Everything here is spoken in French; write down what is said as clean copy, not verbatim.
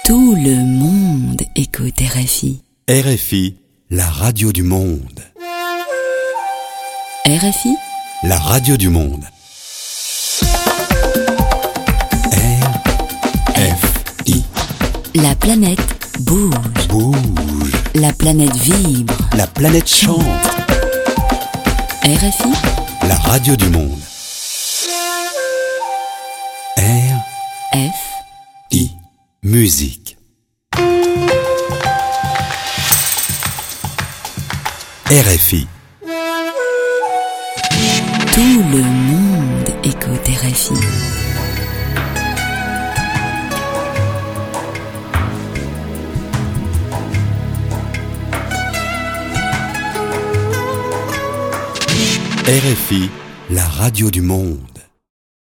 Tout le monde écoute RFI. RFI, la radio du monde. RFI, la radio du monde. RFI. La planète bouge. Bouge. La planète vibre. La planète chante. RFI, la radio du monde. RFI. Musique. RFI. Tout le monde écoute RFI. RFI, la radio du monde.